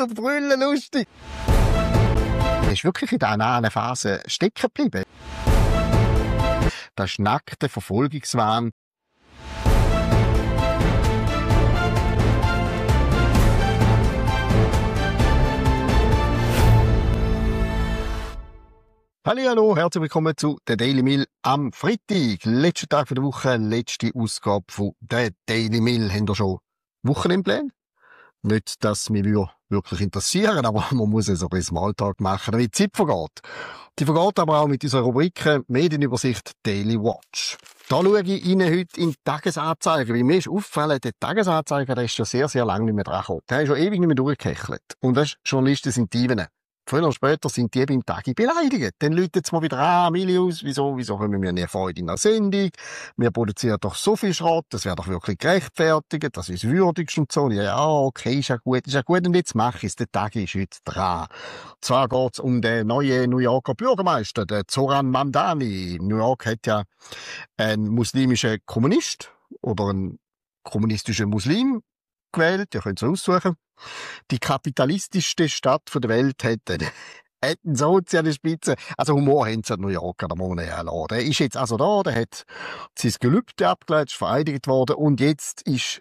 zum Brüllen lustig. Er ist wirklich in dieser Phase stecken geblieben. Das nackte Verfolgungswahn. Hallo, herzlich willkommen zu der Daily Mail am Freitag. Letzter Tag der Woche, letzte Ausgabe von der Daily Mail. Haben wir schon Wochenendpläne? Nicht, dass mich wirklich interessieren, aber man muss es auch im Alltag machen, damit die Zeit vergeht. Die vergeht aber auch mit unserer Rubrik Medienübersicht Daily Watch. Da schaue ich Ihnen heute in die Tagesanzeiger, weil mir ist aufgefallen, der Tagesanzeiger, der ist schon sehr, sehr lange nicht mehr dran gekommen. Der ist schon ewig nicht mehr durchgehechelt. Und weißt, Journalisten sind Dieven. Früher oder später sind die beim Tagi beleidigt. Dann läutet es mal wieder an, Milius, wieso haben wir nie Freude in der Sendung? Wir produzieren doch so viel Schrott, das wäre doch wirklich gerechtfertigt, das ist würdigst und so. Ja, okay, ist ja gut. Und jetzt mache ich es, der Tagi ist heute dran. Und zwar geht es um den neuen New Yorker Bürgermeister, den Zoran Mamdani. New York hat ja einen muslimischen Kommunist oder einen kommunistischen Muslim gewählt, ihr könnt es aussuchen. Die kapitalistischste Stadt der Welt hätte eine soziale Spitze. Also Humor haben sie in New York, da muss man ja lassen. Der ist jetzt also da, der hat sein Gelübde abgelegt, ist vereidigt worden und jetzt ist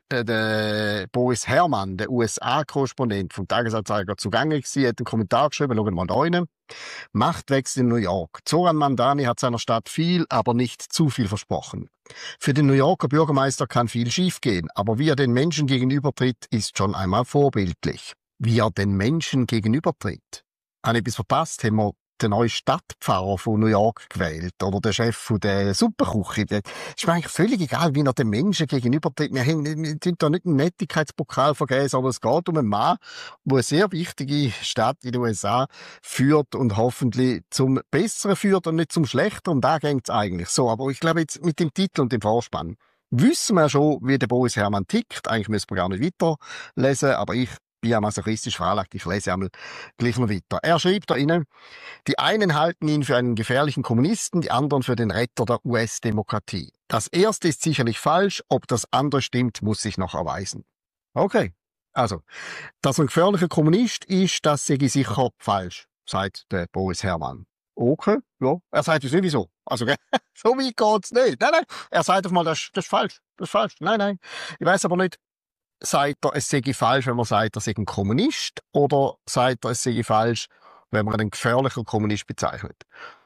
der Boris Herrmann, der USA-Korrespondent vom Tagesanzeiger, zugange gewesen, hat einen Kommentar geschrieben, schauen wir mal da rein. Machtwechsel in New York. Zoran Mamdani hat seiner Stadt viel, aber nicht zu viel versprochen. Für den New Yorker Bürgermeister kann viel schiefgehen, aber wie er den Menschen gegenübertritt, ist schon einmal vorbildlich. Wie er den Menschen gegenübertritt. Habe ich etwas verpasst? Haben wir den neuen Stadtpfarrer von New York gewählt oder den Chef von der Superküche? Das ist mir eigentlich völlig egal, wie er den Menschen gegenübertritt. Wir tun da nicht einen Nettigkeitspokal vergeben, sondern es geht um einen Mann, der eine sehr wichtige Stadt in den USA führt und hoffentlich zum Besseren führt und nicht zum Schlechteren. Da geht es eigentlich so. Aber ich glaube, jetzt mit dem Titel und dem Vorspann wissen wir schon, wie der Boris Herrmann tickt. Eigentlich müssen wir gar nicht weiterlesen, aber ich bin ja masochistisch veranlagt, ich lese einmal gleich noch weiter. Er schrieb da innen, die einen halten ihn für einen gefährlichen Kommunisten, die anderen für den Retter der US-Demokratie. Das erste ist sicherlich falsch, ob das andere stimmt, muss sich noch erweisen. Okay, also, dass er ein gefährlicher Kommunist ist, das sehe ich sicher falsch, sagt der Boris Herrmann. Okay, ja, er sagt es sowieso. Also, so weit geht's nicht. Nein, er sagt auf mal, das ist falsch, das ist falsch. Nein, ich weiß aber nicht, sagt er, es sei falsch, wenn man sagt, er sei ein Kommunist, oder sagt er, es sei falsch, wenn man einen gefährlichen Kommunist bezeichnet?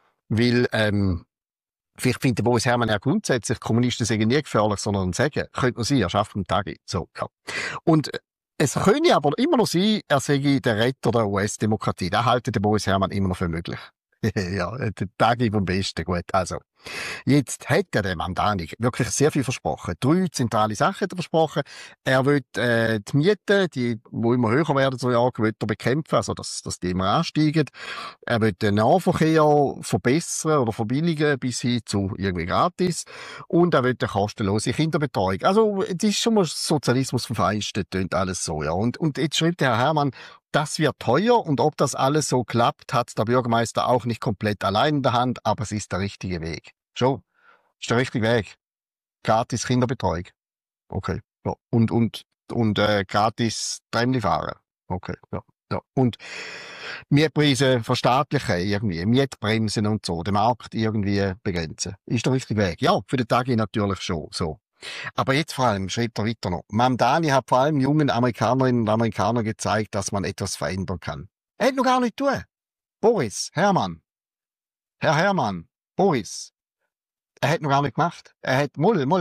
Weil, vielleicht findet der Boris Herrmann ja grundsätzlich, Kommunisten seien nie gefährlich, sondern ein Segen. Könnte man sein, er schafft am Tag. So, ja. Und es könnte aber immer noch sein, er sei der Retter der US-Demokratie. Das halte der Boris Herrmann immer noch für möglich. Ja, der Tag vom Besten. Gut, also. Jetzt hat ja der Mamdani wirklich sehr viel versprochen. 3 zentrale Sachen hat er versprochen. Er will die Mieten, die immer höher werden so Jahr, will er bekämpfen, also dass die immer ansteigen. Er will den Nahverkehr verbessern oder verbilligen bis hin zu irgendwie gratis. Und er will eine kostenlose Kinderbetreuung. Also es ist schon mal Sozialismus vom Feinsten, tönt alles so. Ja. Und jetzt schreibt der Herr Herrmann, das wird teuer und ob das alles so klappt, hat der Bürgermeister auch nicht komplett allein in der Hand, aber es ist der richtige Weg. Schon, ist der richtige Weg. Gratis Kinderbetreuung. Okay, ja. Und gratis Tramli fahren. Okay, ja. Und Mietpreise verstaatlichen irgendwie, Mietbremsen und so, den Markt irgendwie begrenzen. Ist der richtige Weg. Ja, für den Tag natürlich schon, so. Aber jetzt vor allem, schreibt er weiter noch, Mamdani hat vor allem jungen Amerikanerinnen und Amerikanern gezeigt, dass man etwas verändern kann. Er hat noch gar nicht tun. Boris, Herrmann. Herr Herrmann, Boris. Er hat noch gar nicht gemacht. Er hat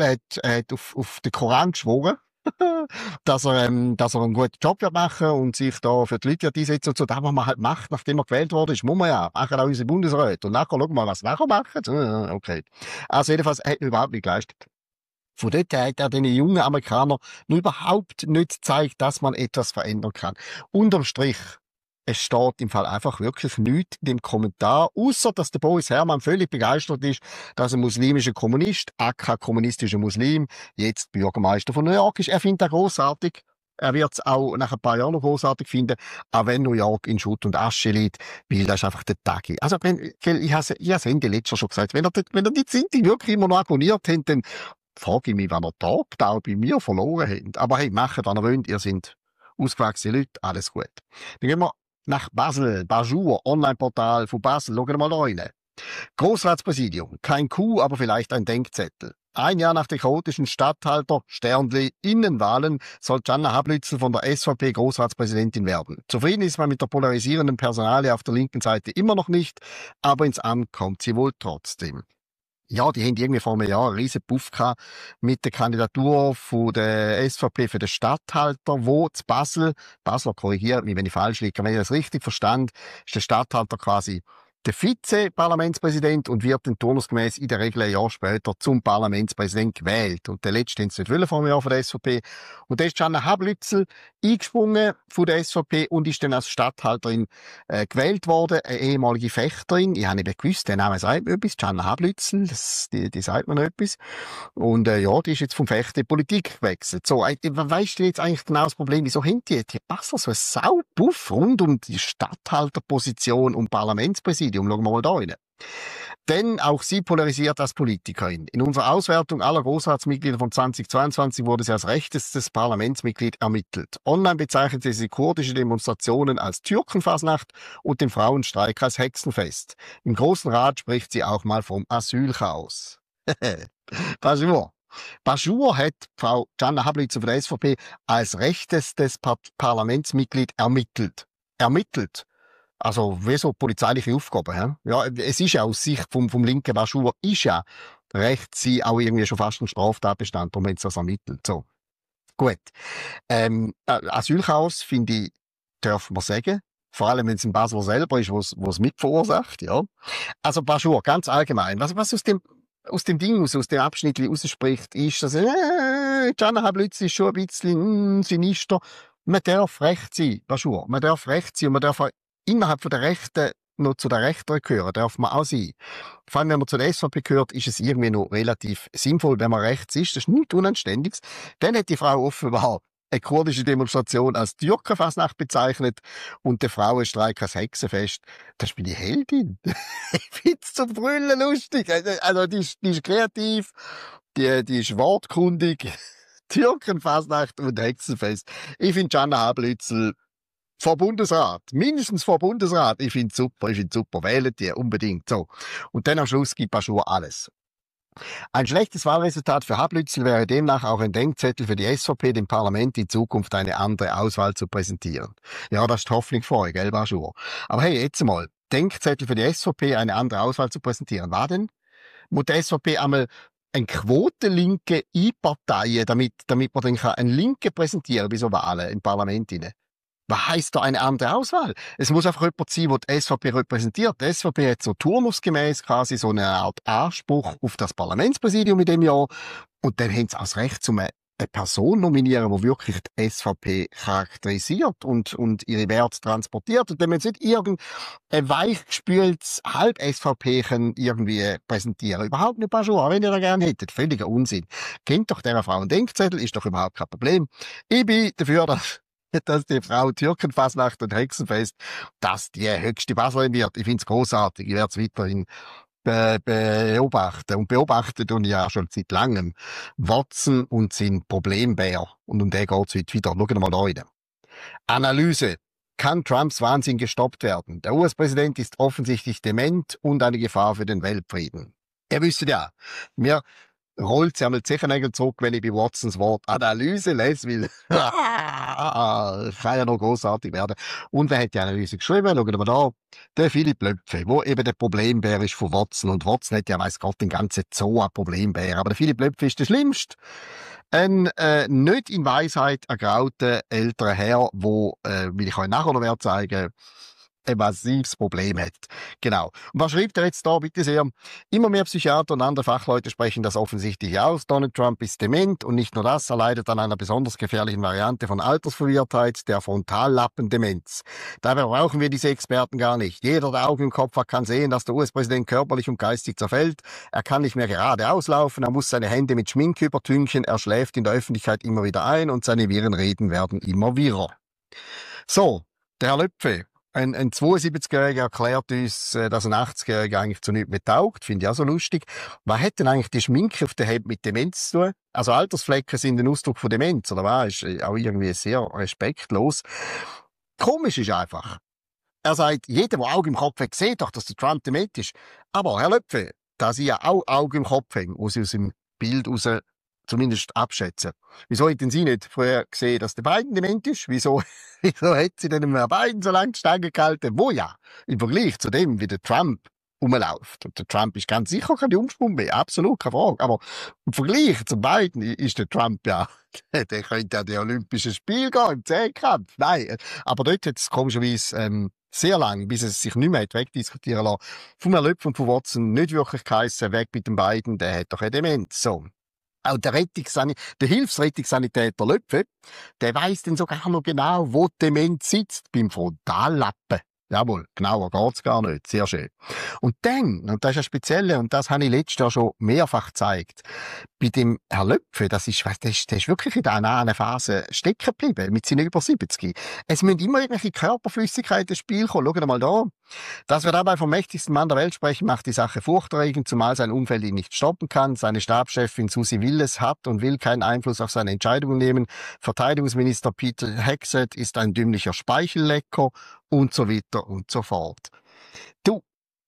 auf den Koran geschworen, dass er einen guten Job wird machen und sich da für die Leute einsetzen und so. Das, was man halt macht, nachdem er gewählt wurde, ist, muss man ja machen, auch unsere Bundesräte. Und nachher schauen wir mal, was nachher machen. Okay. Also jedenfalls, er hat überhaupt nicht geleistet. Von dort her hat er den jungen Amerikanern noch überhaupt nicht gezeigt, dass man etwas verändern kann. Unterm Strich, es steht im Fall einfach wirklich nichts in dem Kommentar, außer dass der Boris Herrmann völlig begeistert ist, dass ein muslimischer Kommunist, aka kommunistischer Muslim, jetzt Bürgermeister von New York ist. Er findet das grossartig. Er wird es auch nach ein paar Jahren noch grossartig finden, auch wenn New York in Schutt und Asche liegt, weil das ist einfach der Tag. Also, ich habe es Ende letzter schon gesagt, wenn ihr die Zinti wirklich immer noch abonniert habt, dann frage ich mich, wann ihr Tag bei mir verloren habt. Aber hey, macht, was ihr wollt, ihr seid ausgewachsene Leute, alles gut. Dann gehen wir nach Basel, Bajur, Online-Portal von Basel, schauen wir mal da rein. Grossratspräsidium, kein Coup, aber vielleicht ein Denkzettel. Ein Jahr nach der chaotischen Statthalter Sternli Innenwahlen soll Gianna Hablützel von der SVP Grossratspräsidentin werden. Zufrieden ist man mit der polarisierenden Personalie auf der linken Seite immer noch nicht, aber ins Amt kommt sie wohl trotzdem. Ja, die haben irgendwie vor einem Jahr einen riesen Puff gehabt mit der Kandidatur von der SVP für den Statthalter, wo zu Basler korrigiert mich, wenn ich falsch liege, wenn ich das richtig verstand, ist der Statthalter quasi der Vize-Parlamentspräsident und wird dann turnusgemäß in der Regel ein Jahr später zum Parlamentspräsident gewählt. Und der letzte haben sie nicht wollen vor einem Jahr von der SVP. Und da ist Gianna Hablützel eingesprungen von der SVP und ist dann als Statthalterin gewählt worden, eine ehemalige Fechterin. Ich habe nicht gewusst, der Name sagt mir etwas, Gianna Hablützel, die sagt mir noch etwas. Und ja, die ist jetzt vom Fechten in die Politik gewechselt. So, weißt du jetzt eigentlich genau das Problem, wieso haben die Basler so einen Saubuff rund um die Statthalterposition und Parlamentspräsidium? Schauen wir mal da rein. Denn auch sie polarisiert als Politikerin. In unserer Auswertung aller Grossratsmitglieder von 2022 wurde sie als rechtestes Parlamentsmitglied ermittelt. Online bezeichnete sie kurdische Demonstrationen als Türkenfasnacht und den Frauenstreik als Hexenfest. Im Großen Rat spricht sie auch mal vom Asylchaos. Bajur hat Frau Gianna Hablützel von der SVP als rechtestes Parlamentsmitglied ermittelt. Ermittelt. Also, wie so polizeiliche Aufgaben, hä? Ja, es ist ja aus Sicht vom linken Bajur, ist ja recht sie auch irgendwie schon fast ein Straftatbestand, darum haben sie das ermittelt. So. Gut. Asylchaos, finde ich, dürfen wir sagen. Vor allem, wenn es in Basel selber ist, wo es mit verursacht, ja. Also, Bajur, ganz allgemein. Was aus dem Ding, aus dem Abschnitt, wie rausspricht, ist, dass, Gianna Hablützel ist schon ein bisschen, sinister. Man darf recht sein, Bajur. Man darf recht sein und man darf auch innerhalb von der Rechten noch zu der Rechten gehören, darf man auch sein. Vor allem, wenn man zu der SVP gehört, ist es irgendwie noch relativ sinnvoll, wenn man rechts ist. Das ist nichts Unanständiges. Dann hat die Frau offenbar eine kurdische Demonstration als Türkenfasnacht bezeichnet und der Frauenstreik als Hexenfest. Das bin ich Heldin. Ich find's zum Brüllen lustig. Also, die ist kreativ, die ist wortkundig. Türkenfasnacht und Hexenfest. Ich finde Gianna Hablützel vor Bundesrat, mindestens vor Bundesrat. Ich finde super, wählt die unbedingt. So. Und dann am Schluss gibt Bajur alles. Ein schlechtes Wahlresultat für Hablützel wäre demnach auch ein Denkzettel für die SVP, dem Parlament in Zukunft eine andere Auswahl zu präsentieren. Ja, das ist die Hoffnung für euch, gell, Bajur? Aber hey, jetzt mal, Denkzettel für die SVP, eine andere Auswahl zu präsentieren. Was denn? Muss die SVP einmal eine Quotenlinke einparteien, damit man dann einen Linke präsentieren bei so Wahlen im Parlament hinein? Was heisst da eine andere Auswahl? Es muss einfach jemand sein, der die SVP repräsentiert. Die SVP hat so turnusgemäß quasi so eine Art Anspruch auf das Parlamentspräsidium in dem Jahr. Und dann haben sie auch das Recht, eine Person nominieren, die wirklich die SVP charakterisiert und ihre Werte transportiert. Und dann müssen sie nicht irgendein weichgespültes Halb-SVP irgendwie präsentieren. Überhaupt nicht Bajur, wenn ihr da gerne hättet. Völliger Unsinn. Kennt doch dieser Frau einen Denkzettel, ist doch überhaupt kein Problem. Ich bin dafür, dass die Frau Türkenfasnacht und Hexenfest, dass die höchste Baslerin wird. Ich finde es großartig. Ich werde es weiterhin beobachten. Und beobachtet und ja schon seit langem Watson und sein Problembär. Und um den geht es heute wieder. Schauen wir mal da rein. Analyse. Kann Trumps Wahnsinn gestoppt werden? Der US-Präsident ist offensichtlich dement und eine Gefahr für den Weltfrieden. Ihr wisst ja, mir rollt sie einmal die Zechennägel zurück, wenn ich bei Watsons Wort Analyse lese, weil kann ja noch großartig werden. Und wer hat die Analyse geschrieben? Schauen wir da. Der Philipp Löpfe, wo eben der Problembär ist von Watson. Und Watson hat ja, weiss Gott, den ganzen Zoo an Problembär. Aber der Philipp Löpfe ist der Schlimmste. Ein nicht in Weisheit ergrauter älterer Herr, wo, will ich euch nachher noch zeigen, ein massives Problem hat. Genau. Und was schreibt er jetzt da, bitte sehr? Immer mehr Psychiater und andere Fachleute sprechen das offensichtlich aus. Donald Trump ist dement und nicht nur das, er leidet an einer besonders gefährlichen Variante von Altersverwirrtheit, der Frontallappendemenz. Dabei brauchen wir diese Experten gar nicht. Jeder, der Augen im Kopf hat, kann sehen, dass der US-Präsident körperlich und geistig zerfällt. Er kann nicht mehr gerade auslaufen, er muss seine Hände mit Schminke übertünchen, er schläft in der Öffentlichkeit immer wieder ein und seine wirren Reden werden immer wirrer. So, der Herr Löpfe, ein 72-Jähriger erklärt uns, dass ein 80-Jähriger eigentlich zu nichts mehr taugt. Finde ich auch so lustig. Was hat denn eigentlich die Schminke auf der Haut mit Demenz zu tun? Also Altersflecken sind ein Ausdruck von Demenz, oder was? Ist auch irgendwie sehr respektlos. Komisch ist einfach. Er sagt, jeder, der Auge im Kopf hat, sieht doch, dass der Trump dement ist. Aber, Herr Löpfe, da Sie ja auch Auge im Kopf haben, muss ich aus dem Bild raus zumindest abschätzen. Wieso hätten Sie nicht früher gesehen, dass der Biden dement ist? Wieso hätten Sie denn dem Biden so lange die Stange gehalten? Wo ja, im Vergleich zu dem, wie der Trump rumläuft. Und der Trump ist ganz sicher kein Jungspund, absolut keine Frage. Aber im Vergleich zu Biden ist der Trump ja, der könnte an die Olympischen Spiele gehen, im Zehnkampf. Nein, aber dort hat es komischerweise sehr lang, bis es sich nicht mehr wegdiskutieren lassen. Von Herrn Löpf und von Watson nicht wirklich geheissen, weg mit dem Biden, der hat doch eine Demenz. So. Auch der Hilfsrettungssanitäter Löpfe, der weiss dann sogar noch genau, wo die Demenz sitzt, beim Frontallappen. Jawohl, genauer geht's gar nicht. Sehr schön. Und dann, und das ist ja speziell, und das habe ich letztes Jahr schon mehrfach gezeigt, bei dem Herr Löpfe, der ist wirklich in einer Phase stecken geblieben, mit seinen über 70. Es müssen immer irgendwelche Körperflüssigkeiten ins Spiel kommen. Schaut mal da. Dass wir dabei vom mächtigsten Mann der Welt sprechen, macht die Sache furchterregend, zumal sein Umfeld ihn nicht stoppen kann. Seine Stabschefin Susi Willes hat und will keinen Einfluss auf seine Entscheidungen nehmen. Verteidigungsminister Peter Hegseth ist ein dümmlicher Speichellecker und so weiter und so fort. Du,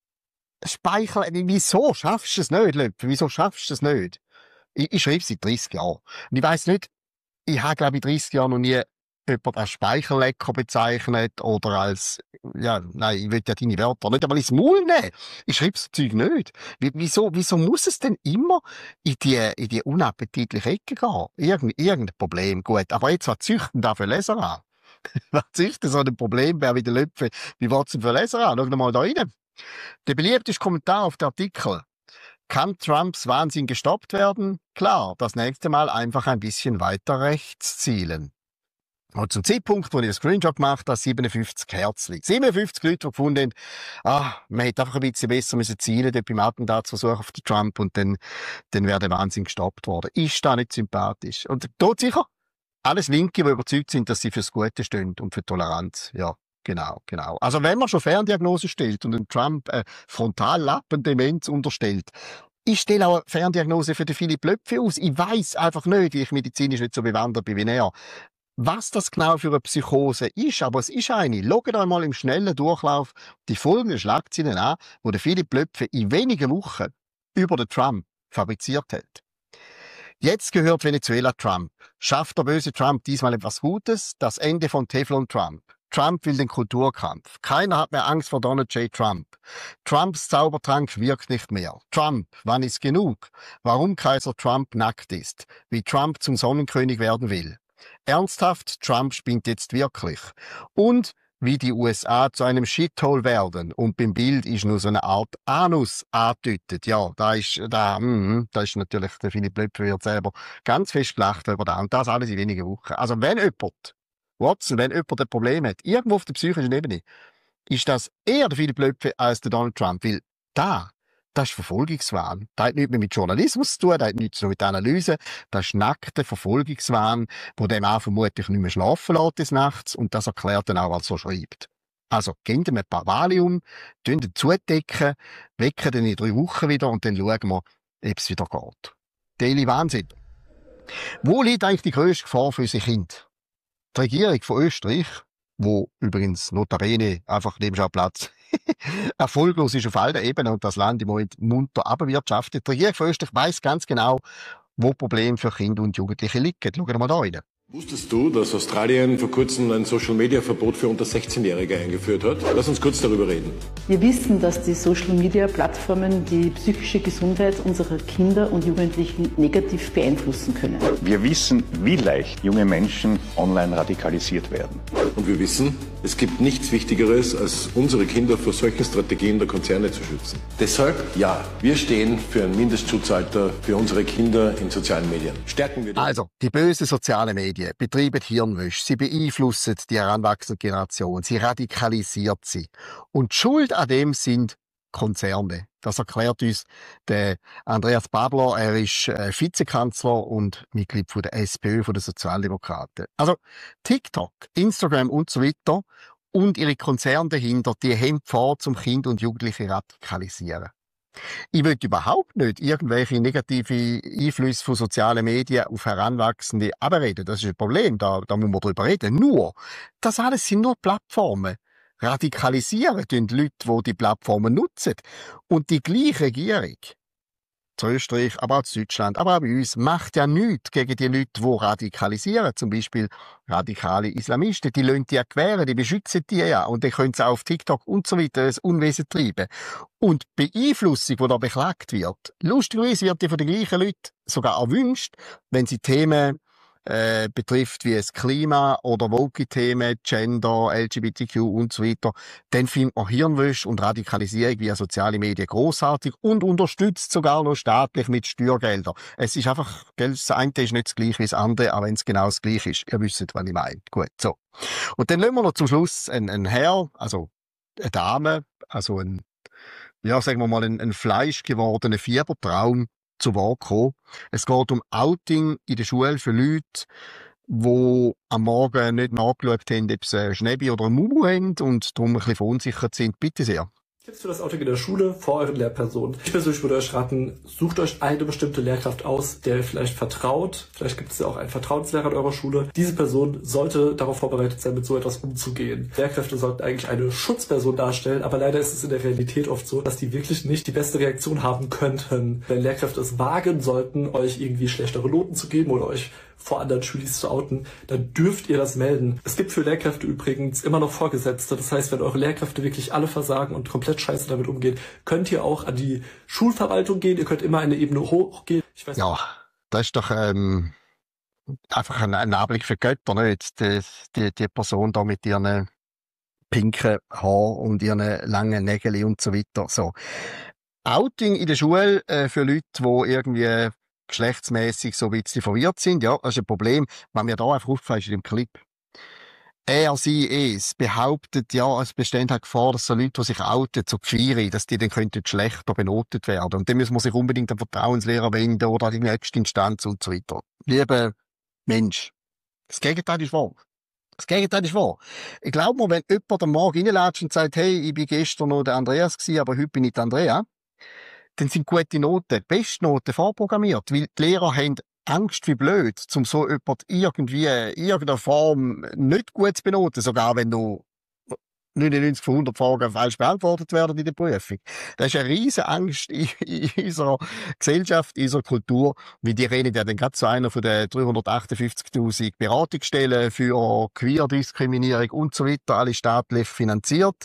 Speichel, wieso schaffst du es nicht, Löpfe? Wieso schaffst du es nicht? Ich schreibe seit 30 Jahren. Und ich weiss nicht, ich habe, glaube ich, 30 Jahre noch nie jemand als Speichellecker bezeichnet oder als, ja, nein, ich will ja deine Wörter nicht einmal ins Maul nehmen. Ich schreibe das Zeug nicht. Wieso muss es denn immer in die unappetitliche Ecke gehen? Irgendein Problem, gut. Aber jetzt, was züchten da für Leser an? Was züchten so ein Problem, wer wie der Löpfe, wie Watson für Leser an? Schau mal da rein. Der beliebteste Kommentar auf den Artikel. Kann Trumps Wahnsinn gestoppt werden? Klar, das nächste Mal einfach ein bisschen weiter rechts zielen. Und zum Zeitpunkt, wo ich den Screenshot gemacht habe, 57 Herzli. 57 Leute, die gefunden haben, man hätte einfach ein bisschen besser müssen zielen dort beim Attentatsversuch auf den Trump und dann wäre der Wahnsinn gestoppt worden. Ist da nicht sympathisch. Und dort sicher alles Linke, die überzeugt sind, dass sie fürs Gute stehen und für Toleranz. Ja, genau. Also wenn man schon Ferndiagnose stellt und dem Trump Frontallappendemenz unterstellt, ich stelle auch eine Ferndiagnose für den Philipp Löpfe aus. Ich weiss einfach nicht, wie ich medizinisch nicht so bewandert bin wie er, was das genau für eine Psychose ist, aber es ist eine. Schaut einmal im schnellen Durchlauf die folgenden Schlagzeilen an, die der Philipp Löpfe in wenigen Wochen über den Trump fabriziert hat. Jetzt gehört Venezuela Trump. Schafft der böse Trump diesmal etwas Gutes? Das Ende von Teflon Trump. Trump will den Kulturkampf. Keiner hat mehr Angst vor Donald J. Trump. Trumps Zaubertrank wirkt nicht mehr. Trump, wann ist genug? Warum Kaiser Trump nackt ist. Wie Trump zum Sonnenkönig werden will. Ernsthaft, Trump spinnt jetzt wirklich. Und wie die USA zu einem Shithole werden. Und beim Bild ist nur so eine Art Anus angedeutet. Ja, da ist natürlich, der Philipp Löpfe wird selber ganz fest gelacht über das. Und das alles in wenigen Wochen. Also wenn jemand ein Problem hat, irgendwo auf der psychischen Ebene, ist das eher der Philipp Löpfe als der Donald Trump. Weil das ist Verfolgungswahn. Das hat nichts mehr mit Journalismus zu tun, das hat nichts mit Analyse. Das ist nackter Verfolgungswahn, wo dem auch vermutlich nicht mehr schlafen lässt des Nachts und das erklärt dann auch, was er so schreibt. Also, gehen wir ein paar Valium, tun ihn zudecken, wecken ihn in 3 Wochen wieder und dann schauen wir, ob es wieder geht. Daily Wahnsinn. Wo liegt eigentlich die grösste Gefahr für unsere Kinder? Die Regierung von Österreich, wo übrigens notabene einfach Nebenschauplatz erfolglos ist auf allen Ebenen und das Land im Moment munter abwirtschaftet. Die Regierung von Österreich weiss ganz genau, wo Probleme für Kinder und Jugendliche liegen. Schauen wir mal da rein. Wusstest du, dass Australien vor kurzem ein Social-Media-Verbot für unter 16-Jährige eingeführt hat? Lass uns kurz darüber reden. Wir wissen, dass die Social-Media-Plattformen die psychische Gesundheit unserer Kinder und Jugendlichen negativ beeinflussen können. Wir wissen, wie leicht junge Menschen online radikalisiert werden. Und wir wissen, es gibt nichts Wichtigeres, als unsere Kinder vor solchen Strategien der Konzerne zu schützen. Deshalb, ja, wir stehen für ein Mindestschutzalter für unsere Kinder in sozialen Medien. Stärken wir die. Also, die bösen sozialen Medien betreiben Hirnwäsche, sie beeinflussen die heranwachsende Generation, sie radikalisiert sie. Und die Schuld an dem sind Konzerne. Das erklärt uns der Andreas Babler. Er ist Vizekanzler und Mitglied von der SPÖ, von den Sozialdemokraten. Also TikTok, Instagram und so weiter und ihre Konzerne dahinter, die haben vor, zum Kind und Jugendliche radikalisieren. Ich will überhaupt nicht irgendwelche negative Einflüsse von sozialen Medien auf Heranwachsende abreden. Das ist ein Problem, da müssen wir drüber reden. Nur, das alles sind nur Plattformen. Radikalisieren tun Leute, die die Plattformen nutzen. Und die gleiche Regierung, zu Österreich, aber auch zu Deutschland, aber auch bei uns, macht ja nichts gegen die Leute, die radikalisieren. Zum Beispiel radikale Islamisten. Die lassen die ja gewähren, die beschützen die ja. Und die können sie auch auf TikTok und so weiter das Unwesen treiben. Und die Beeinflussung, die da beklagt wird, lustigerweise wird die von den gleichen Leuten sogar erwünscht, wenn sie Themen betrifft wie das Klima oder Woke-Themen, Gender, LGBTQ und so weiter, dann findet man Hirnwäsche und Radikalisierung via soziale Medien großartig und unterstützt sogar noch staatlich mit Steuergeldern. Es ist einfach, gell, das eine ist nicht das Gleiche wie das andere, auch wenn es genau das Gleiche ist. Ihr wisst, was ich meine. Gut, so. Und dann lassen wir noch zum Schluss einen Herr, also eine Dame, also sagen wir mal, ein fleischgewordener Fiebertraum zu Wort kommen. Es geht um Outing in der Schule für Leute, die am Morgen nicht nachgeschaut haben, ob sie einen Schnäbi oder einen Mumu haben und darum ein bisschen verunsichert sind. Bitte sehr. Tipps für das Outing in der Schule vor euren Lehrpersonen. Ich persönlich würde euch raten, sucht euch eine bestimmte Lehrkraft aus, der ihr vielleicht vertraut. Vielleicht gibt es ja auch einen Vertrauenslehrer in eurer Schule. Diese Person sollte darauf vorbereitet sein, mit so etwas umzugehen. Lehrkräfte sollten eigentlich eine Schutzperson darstellen, aber leider ist es in der Realität oft so, dass die wirklich nicht die beste Reaktion haben könnten. Wenn Lehrkräfte es wagen sollten, euch irgendwie schlechtere Noten zu geben oder euch vor anderen Schülis zu outen, dann dürft ihr das melden. Es gibt für Lehrkräfte übrigens immer noch Vorgesetzte. Das heißt, wenn eure Lehrkräfte wirklich alle versagen und komplett scheiße damit umgehen, könnt ihr auch an die Schulverwaltung gehen. Ihr könnt immer eine Ebene hochgehen. Ich weiß ja, das ist doch einfach ein Anblick für Götter, nicht? Die Person da mit ihren pinken Haaren und ihren langen Nägeln und so weiter. So. Outing in der Schule für Leute, die irgendwie geschlechtsmäßig so ein bisschen verwirrt sind, ja, das ist ein Problem. Was mir da einfach aufgefallen ist in dem Clip. Es behauptet, ja, es besteht halt Gefahr, dass so Leute, die sich outen, so Queere, dass die dann könnten schlechter benotet werden. Und dann muss man sich unbedingt an Vertrauenslehrer wenden oder an die nächste Instanz und so weiter. Lieber Mensch, das Gegenteil ist wahr. Das Gegenteil ist wahr. Ich glaube mir, wenn jemand am Morgen reinlatscht und sagt, hey, ich bin gestern noch der Andreas gewesen, aber heute bin ich der Andrea, dann sind gute Noten, Bestnoten vorprogrammiert, weil die Lehrer haben Angst wie blöd, um so jemand irgendwie in irgendeiner Form nicht gut zu benoten, sogar wenn du 99 von 100 Fragen falsch beantwortet werden in der Prüfung. Das ist eine riesige Angst in unserer Gesellschaft, in unserer Kultur, weil die reden ja dann gerade zu einer von den 358.000 Beratungsstellen für Queerdiskriminierung und so weiter, alle staatlich finanziert.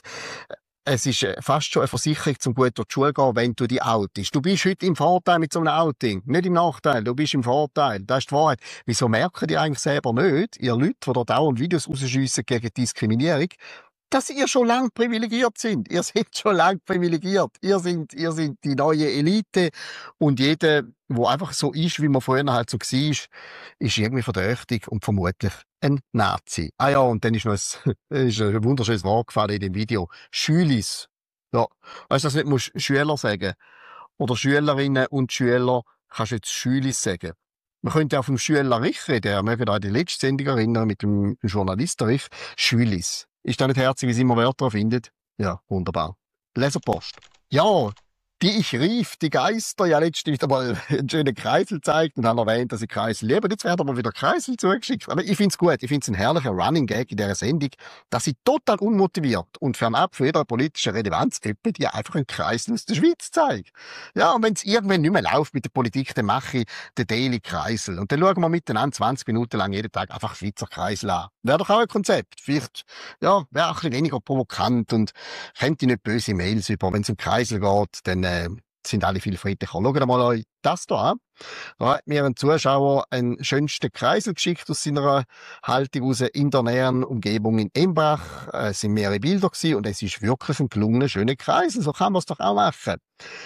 Es ist fast schon eine Versicherung, zum gut durch die Schule gehen, wenn du dich outest. Du bist heute im Vorteil mit so einem Outing, nicht im Nachteil. Du bist im Vorteil. Das ist die Wahrheit. Wieso merken die eigentlich selber nicht, ihr Leute, die da dauernd Videos rausschiessen gegen Diskriminierung, dass ihr schon lange privilegiert sind. Ihr seid schon lange privilegiert. Ihr seid die neue Elite. Und jeder, der einfach so ist, wie man früher halt so war, ist irgendwie verdächtig und vermutlich ein Nazi. Ah ja, und dann ist noch ein wunderschönes Wort gefallen in dem Video. Schülis. Ja. Weißt du, das nicht musst Schüler sagen. Oder Schülerinnen und Schüler kannst du jetzt Schülis sagen. Man könnte auch vom Schülerich reden. Wir mögen an die letzte Sendung erinnern mit dem Journalisterich. Schülis. Ist das nicht herzig, wie sie immer Wörter findet? Ja, wunderbar. Leserpost. Ja, die ich rief, die Geister, ja letztens wieder mal einen schönen Kreisel zeigt und haben erwähnt, dass ich Kreisel liebe. Jetzt werden aber wieder Kreisel zugeschickt. Aber ich find's gut. Ich find's ein herrlicher Running Gag in dieser Sendung, dass sie total unmotiviert und fernab von jeder politischen Relevanz die einfach einen Kreisel aus der Schweiz zeigt. Ja, und wenn es irgendwann nicht mehr läuft mit der Politik, dann mache ich den Daily Kreisel. Und dann schauen wir miteinander 20 Minuten lang jeden Tag einfach Schweizer Kreisel an. Wäre doch auch ein Konzept. Vielleicht, ja, wäre auch ein bisschen weniger provokant und könnte nicht böse Mails über. Wenn es um Kreisel geht, dann sind alle viel friedlicher. Schaut mal euch das hier an. Da hat mir ein Zuschauer einen schönsten Kreisel geschickt aus seiner Haltung raus in der näheren Umgebung in Embach. Es sind mehrere Bilder gewesen und es ist wirklich ein gelungener, schöner Kreisel. So kann man es doch auch machen.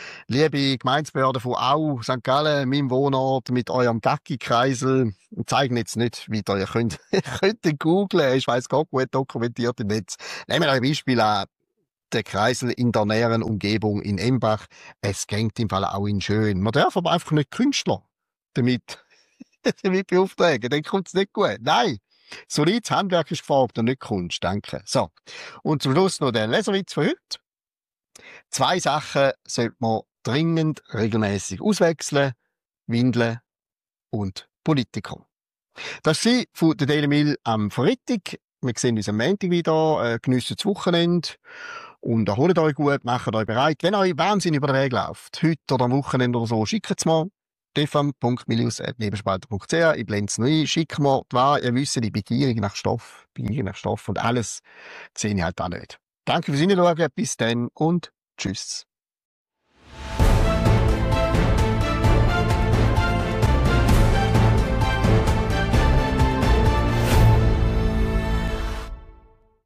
Liebe Gemeindebehörde von Au, St. Gallen, meinem Wohnort, mit eurem Gacki-Kreisel, zeigen jetzt nicht weiter. Ihr könnt den googlen. Ich weiss Gott, gut dokumentiert im Netz. Nehmen wir ein Beispiel an. Der Kreisel in der näheren Umgebung in Embach. Es geht im Fall auch in schön. Man darf aber einfach nicht Künstler damit beauftragen. Dann kommt es nicht gut. Nein. Solides Handwerk ist gefragt und nicht Kunst, danke. So. Und zum Schluss noch der Leserwitz von heute. 2 Sachen sollte man dringend regelmäßig auswechseln. Windeln und Politiker. Das war von der Daily Mail am Freitag. Wir sehen uns am Montag wieder. Geniessen das Wochenende. Und erholt euch gut, macht euch bereit. Wenn euch Wahnsinn über den Weg läuft, heute oder am Wochenende oder so, schickt es mir. stefan.milius@nebenspalter.ch. Ich blende es noch ein. Schickt mir die Wahl. Ihr wisst, ich bin gierig nach Stoff. Und alles sehe ich halt auch nicht. Danke fürs Hinschauen. Bis dann und tschüss.